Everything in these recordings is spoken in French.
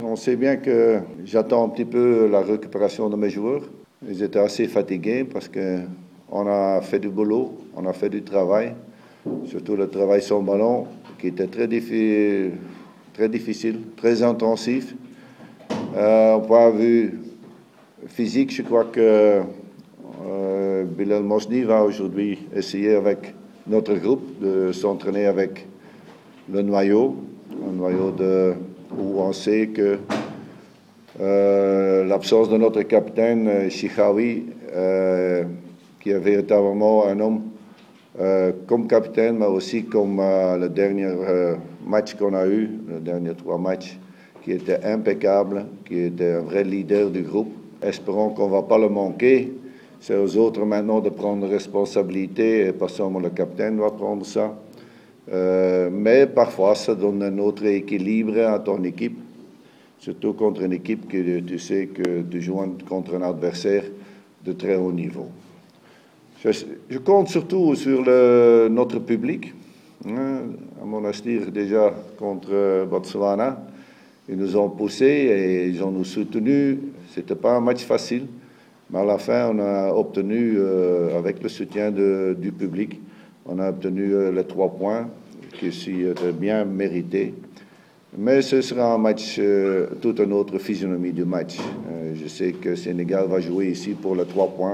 On sait bien que j'attends un petit peu la récupération de mes joueurs. Ils étaient assez fatigués parce qu'on a fait du boulot, on a fait du travail, surtout le travail sur ballon, qui était très difficile, très intensif. Au point de vue physique, je crois que Bilal Mosni va aujourd'hui essayer avec notre groupe de s'entraîner avec le noyau, un noyau où on sait que l'absence de notre capitaine Chichaoui, qui est véritablement un homme comme capitaine, mais aussi comme le dernier match qu'on a eu, les derniers 3 matchs, qui était impeccable, qui était un vrai leader du groupe. Espérons qu'on ne va pas le manquer. C'est aux autres maintenant de prendre responsabilité, et pas seulement le capitaine va prendre ça. Mais parfois, ça donne un autre équilibre à ton équipe, surtout contre une équipe que tu sais que tu joues contre un adversaire de très haut niveau. Je compte surtout sur notre public. À Monastir, déjà contre Botswana, ils nous ont poussés et ils ont nous soutenus. C'était pas un match facile, mais à la fin, on a obtenu, avec le soutien du public, on a obtenu les 3 points, qui étaient bien mérités. Mais ce sera un match, toute une autre physionomie du match. Je sais que Sénégal va jouer ici pour les 3 points.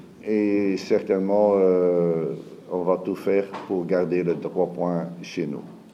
Et certainement, on va tout faire pour garder les 3 points chez nous.